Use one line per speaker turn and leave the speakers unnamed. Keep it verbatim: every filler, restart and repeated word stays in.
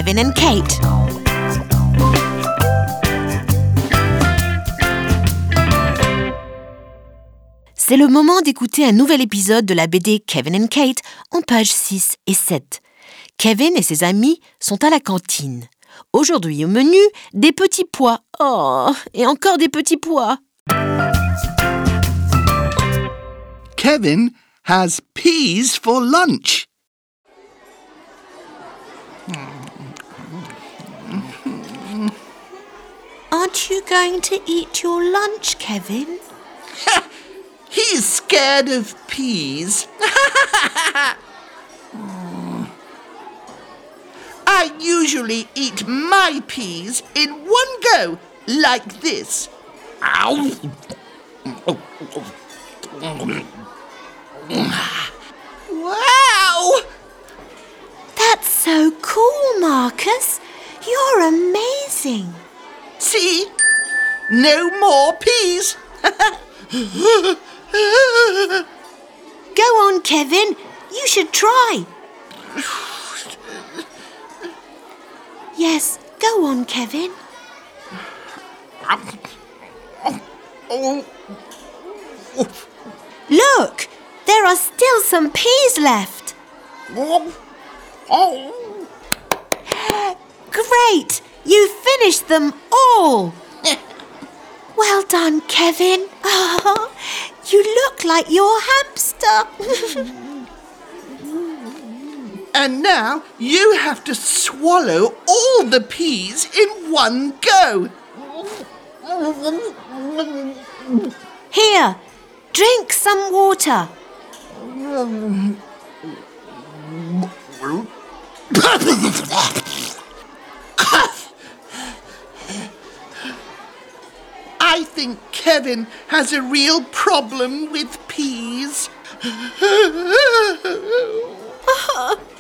Kevin and Kate. C'est le moment d'écouter un nouvel épisode de la B D Kevin and Kate en pages six et sept. Kevin et ses amis sont à la cantine. Aujourd'hui au menu, des petits pois. Oh, et encore des petits pois.
Kevin has peas for lunch.
Aren't you going to eat your lunch, Kevin?
He's scared of peas. I usually eat my peas in one go, like this. Ow! Wow!
That's so cool, Marcus. You're amazing.
See? No more peas.
Go on, Kevin. You should try. Yes, go on, Kevin. Look, there are still some peas left. Great! You finished them all. Well done, Kevin. Oh, you look like your hamster.
And now you have to swallow all the peas in one go.
Here, drink some water.
I think Kevin has a real problem with peas.